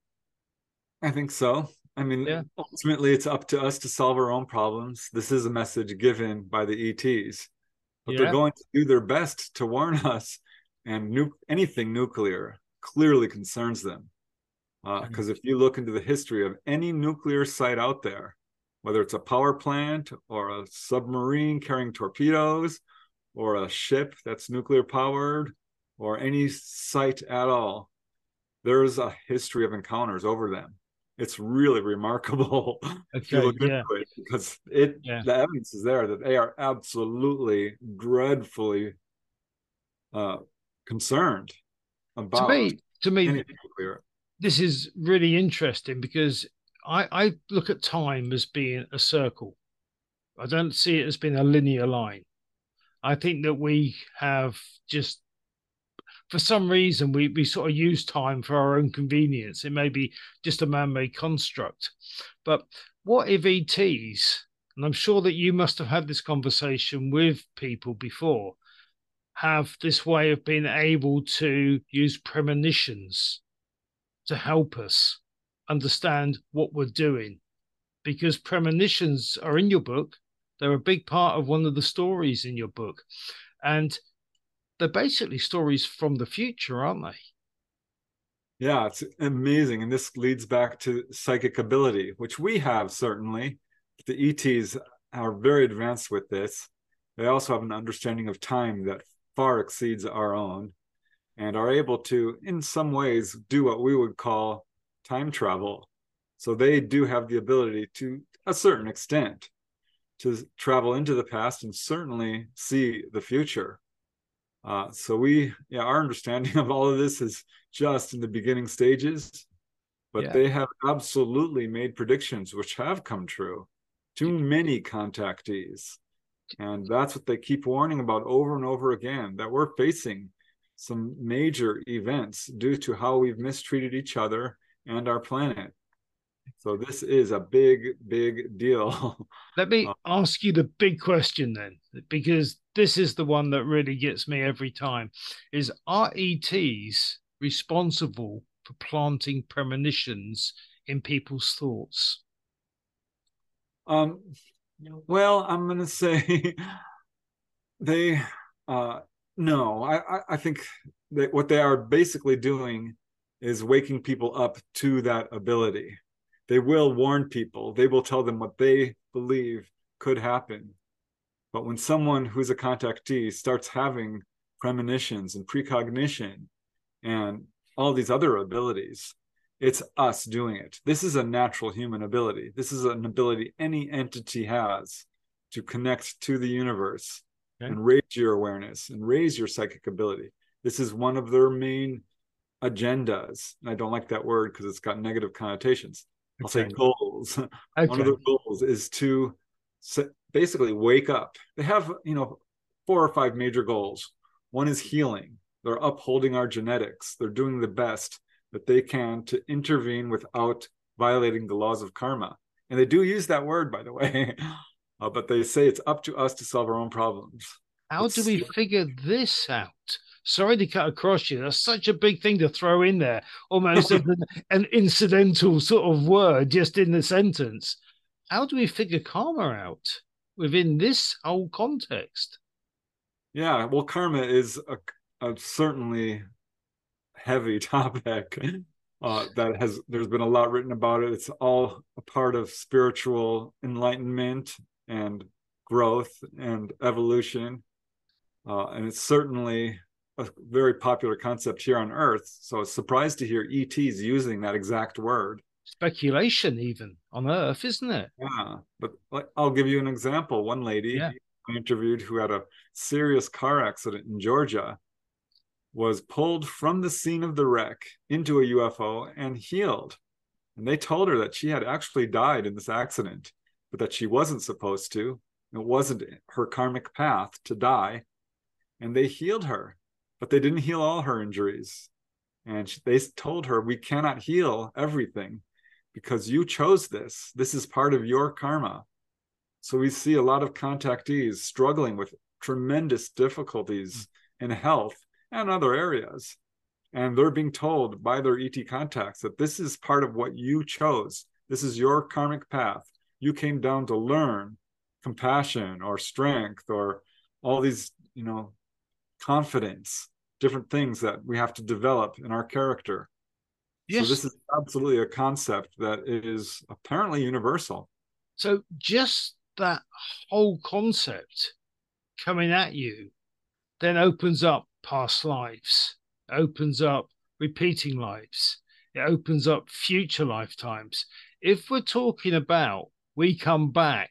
I think so. I mean, yeah. Ultimately, it's up to us to solve our own problems. This is a message given by the E Ts, but yeah. they're going to do their best to warn us. And nu- anything nuclear clearly concerns them. Because uh, if you look into the history of any nuclear site out there, whether it's a power plant or a submarine carrying torpedoes, or a ship that's nuclear powered, or any site at all, there's a history of encounters over them. It's really remarkable okay, if you look yeah. into it, because it yeah. the evidence is there that they are absolutely dreadfully uh, concerned about. To me, to me, nuclear. This is really interesting because I, I look at time as being a circle. I don't see it as being a linear line. I think that we have just, for some reason, we, we sort of use time for our own convenience. It may be just a man-made construct. But what if E Ts, and I'm sure that you must have had this conversation with people before, have this way of being able to use premonitions to help us understand what we're doing? Because premonitions are in your book. They're a big part of one of the stories in your book. And they're basically stories from the future, aren't they? Yeah, it's amazing. And this leads back to psychic ability, which we have certainly. The E Ts are very advanced with this. They also have an understanding of time that far exceeds our own and are able to, in some ways, do what we would call time travel. So they do have the ability to a certain extent to travel into the past and certainly see the future. Uh, so we, yeah, our understanding of all of this is just in the beginning stages, but yeah. they have absolutely made predictions which have come true. Too many contactees. And that's what they keep warning about over and over again, that we're facing some major events due to how we've mistreated each other and our planet. So this is a big, big deal. Let me uh, ask you the big question then, because this is the one that really gets me every time, is are E Ts responsible for planting premonitions in people's thoughts? Um, well, I'm going to say they, uh, no, I, I think that what they are basically doing is waking people up to that ability. They will warn people. They will tell them what they believe could happen. But when someone who's a contactee starts having premonitions and precognition and all these other abilities, it's us doing it. This is a natural human ability. This is an ability any entity has to connect to the universe okay. and raise your awareness and raise your psychic ability. This is one of their main agendas. And I don't like that word because it's got negative connotations. I'll okay. say goals. Okay. One of their goals is to basically wake up. They have, you know, four or five major goals. One is healing. They're upholding our genetics. They're doing the best that they can to intervene without violating the laws of karma. And they do use that word, by the way. Uh, but they say it's up to us to solve our own problems. How do It's we figure this out? Sorry to cut across you. That's such a big thing to throw in there, almost as an, an incidental sort of word just in the sentence. How do we figure karma out within this whole context? Yeah, well, karma is a, a certainly heavy topic uh, that has there's been a lot written about it. It's all a part of spiritual enlightenment and growth and evolution, uh, and it's certainly a very popular concept here on Earth. So it's surprised to hear E Ts using that exact word. Speculation, even on Earth, isn't it? Yeah, but I'll give you an example. One lady Yeah. I interviewed who had a serious car accident in Georgia was pulled from the scene of the wreck into a U F O and healed. And they told her that she had actually died in this accident, but that she wasn't supposed to. It wasn't her karmic path to die. And they healed her, but they didn't heal all her injuries. And they told her, we cannot heal everything because you chose this. This is part of your karma. So we see a lot of contactees struggling with tremendous difficulties in health and other areas. And they're being told by their E T contacts that this is part of what you chose. This is your karmic path. You came down to learn compassion or strength or all these, you know, confidence, different things that we have to develop in our character. Yes. So this is absolutely a concept that is apparently universal. So just that whole concept coming at you then opens up past lives, opens up repeating lives, it opens up future lifetimes. If we're talking about we come back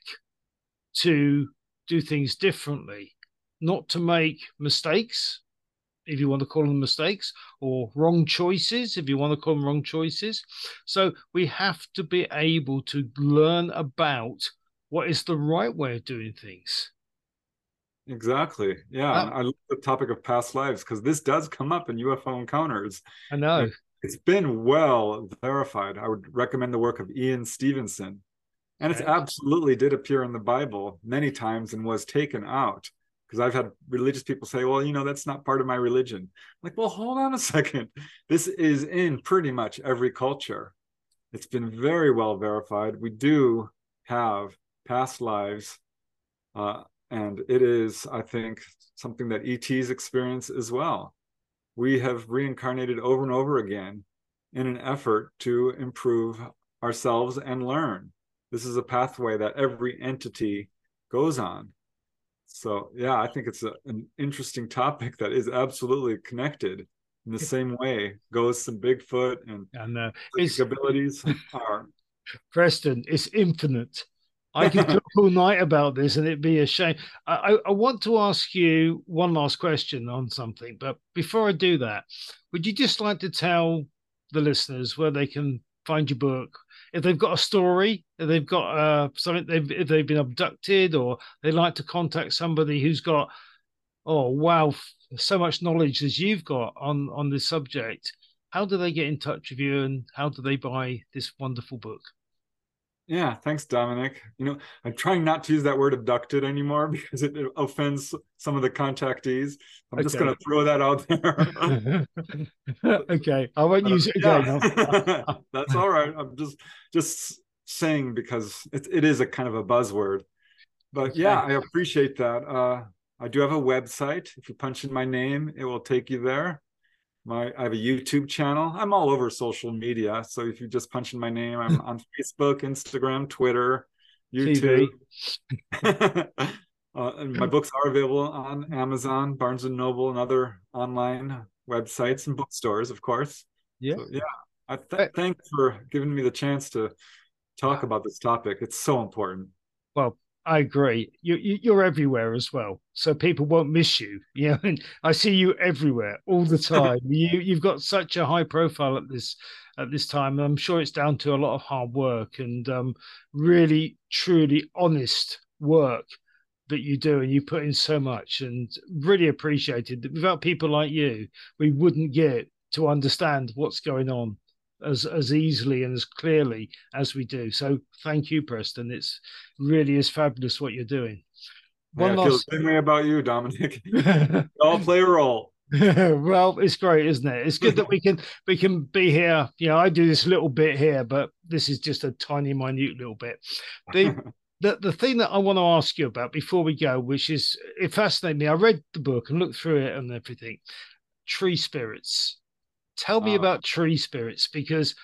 to do things differently, not to make mistakes, if you want to call them mistakes, or wrong choices, if you want to call them wrong choices. So we have to be able to learn about what is the right way of doing things. Exactly. Yeah. Uh, I love the topic of past lives because this does come up in U F O encounters. I know. And it's been well verified. I would recommend the work of Ian Stevenson. And Okay. it absolutely did appear in the Bible many times and was taken out. Because I've had religious people say, well, you know, that's not part of my religion. I'm like, well, hold on a second. This is in pretty much every culture. It's been very well verified. We do have past lives. Uh, and it is, I think, something that E Ts experience as well. We have reincarnated over and over again in an effort to improve ourselves and learn. This is a pathway that every entity goes on. So, yeah, I think it's a, an interesting topic that is absolutely connected in the same way ghosts and Bigfoot and And uh, its abilities are. Preston, it's infinite. I could talk all night about this and it'd be a shame. I, I want to ask you one last question on something, but before I do that, would you just like to tell the listeners where they can find your book? If they've got a story, if they've got uh, something, they've, if they've been abducted or they like to contact somebody who's got, oh, wow, so much knowledge as you've got on, on this subject, how do they get in touch with you and how do they buy this wonderful book? Yeah, thanks, Dominic. You know, I'm trying not to use that word abducted anymore because it offends some of the contactees. I'm okay. Just going to throw that out there. Okay, I won't use it again. Yeah. That's all right. I'm just just saying because it, it is a kind of a buzzword. But okay. Yeah, I appreciate that. Uh, I do have a website. If you punch in my name, it will take you there. My, I have a YouTube channel. I'm all over social media. So if you just punch in my name, I'm on Facebook, Instagram, Twitter, YouTube. uh, and my books are available on Amazon, Barnes and Noble, and other online websites and bookstores, of course. Yeah. So, yeah. I th- thanks for giving me the chance to talk about this topic. It's so important. Well, I agree. You, you you're everywhere as well, so people won't miss you. You know, and I see you everywhere all the time. you you've got such a high profile at this at this time. I'm sure it's down to a lot of hard work and um, really, truly honest work that you do, and you put in so much, and really appreciated that. Without people like you, we wouldn't get to understand what's going on as as easily and as clearly as we do. So thank you, Preston. It's really is fabulous what you're doing. Yeah, One I feel the last same way about you, Dominic. We all play a role. well, it's great, isn't it? It's good that we can we can be here. You know, I do this little bit here, but this is just a tiny, minute little bit. The the the thing that I want to ask you about before we go, which is it fascinated me. I read the book and looked through it and everything. Tree spirits. Tell me Uh, about tree spirits because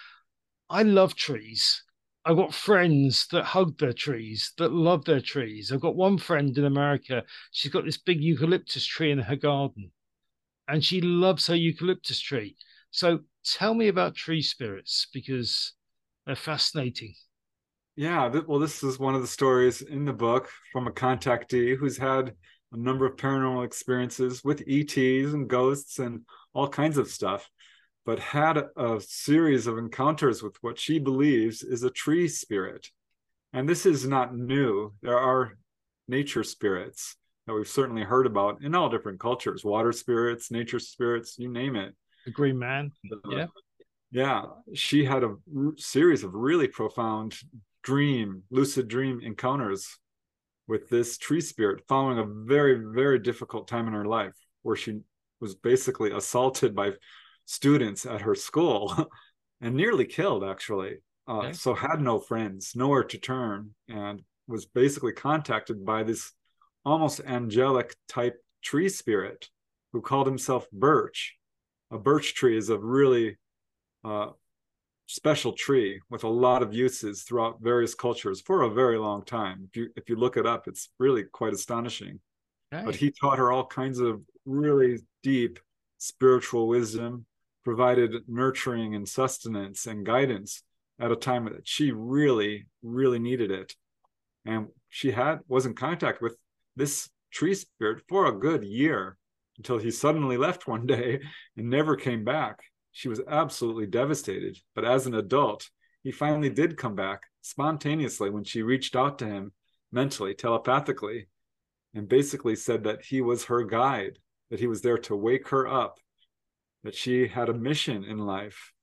I love trees. I've got friends that hug their trees, that love their trees. I've got one friend in America. She's got this big eucalyptus tree in her garden and she loves her eucalyptus tree. So tell me about tree spirits because they're fascinating. yeah, th- well, this is one of the stories in the book from a contactee who's had a number of paranormal experiences with E Ts and ghosts and all kinds of stuff, but had a, a series of encounters with what she believes is a tree spirit. And this is not new. There are nature spirits that we've certainly heard about in all different cultures, water spirits, nature spirits, you name it. The Green Man. Uh, Yeah. yeah, she had a r- series of really profound dream, lucid dream encounters with this tree spirit following a very, very difficult time in her life where she was basically assaulted by students at her school and nearly killed, actually. Uh, Okay. so had no friends, nowhere to turn, and was basically contacted by this almost angelic type tree spirit who called himself Birch. A birch tree is a really uh, special tree with a lot of uses throughout various cultures for a very long time. If you if you look it up, it's really quite astonishing. But Okay. he taught her all kinds of really deep spiritual wisdom, provided nurturing and sustenance and guidance at a time that she really, really needed it. And she had was in contact with this tree spirit for a good year until he suddenly left one day and never came back. She was absolutely devastated. But as an adult, he finally did come back spontaneously when she reached out to him mentally, telepathically, and basically said that he was her guide, that he was there to wake her up, that she had a mission in life.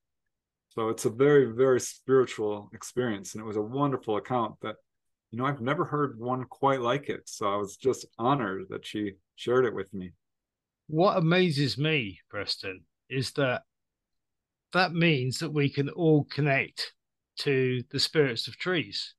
So it's a very, very spiritual experience. And it was a wonderful account that, you know, I've never heard one quite like it. So I was just honored that she shared it with me. What amazes me, Preston, is that that means that we can all connect to the spirits of trees.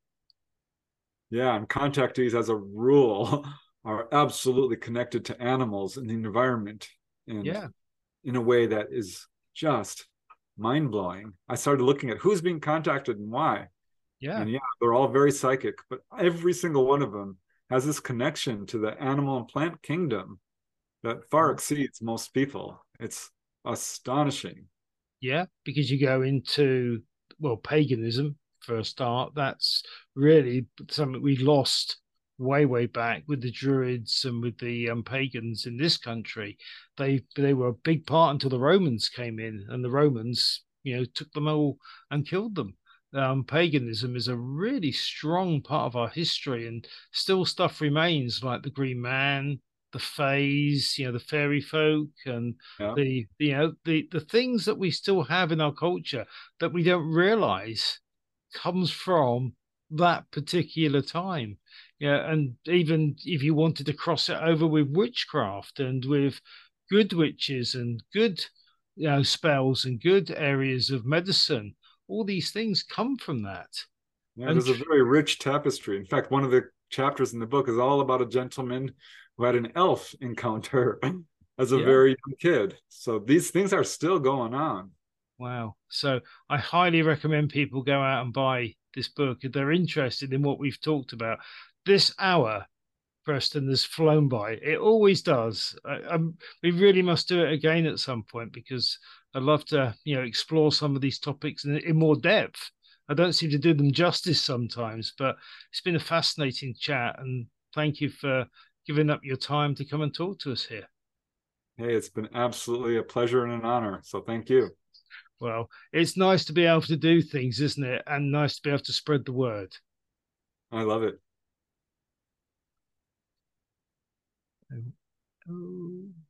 Yeah, and contactees as a rule are absolutely connected to animals and the environment and Yeah. in a way that is just mind blowing. I started looking at who's being contacted and why. Yeah. And yeah, they're all very psychic, but every single one of them has this connection to the animal and plant kingdom that far exceeds most people. It's astonishing. Yeah, because you go into, well, paganism for a start. That's really something we lost way, way back with the Druids and with the um, pagans in this country. They they were a big part until the Romans came in, and the Romans, you know, took them all and killed them. Um, paganism is a really strong part of our history, and still stuff remains like the Green Man, the Fays, you know, the fairy folk, and Yeah. the you know the the things that we still have in our culture that we don't realize comes from that particular time. Yeah, and even if you wanted to cross it over with witchcraft and with good witches and good, you know, spells and good areas of medicine, all these things come from that. Yeah, it And is a very rich tapestry. In fact, one of the chapters in the book is all about a gentleman who had an elf encounter as a yeah, very young kid. So these things are still going on. wow. So I highly recommend people go out and buy this book if they're interested in what we've talked about. This hour, Preston, has flown by. It always does. I, I'm, we really must do it again at some point because I'd love to, you know, explore some of these topics in, in more depth. I don't seem to do them justice sometimes, but it's been a fascinating chat. And thank you for giving up your time to come and talk to us here. Hey, it's been absolutely a pleasure and an honor. So thank you. Well, it's nice to be able to do things, isn't it? And nice to be able to spread the word. I love it. Oh.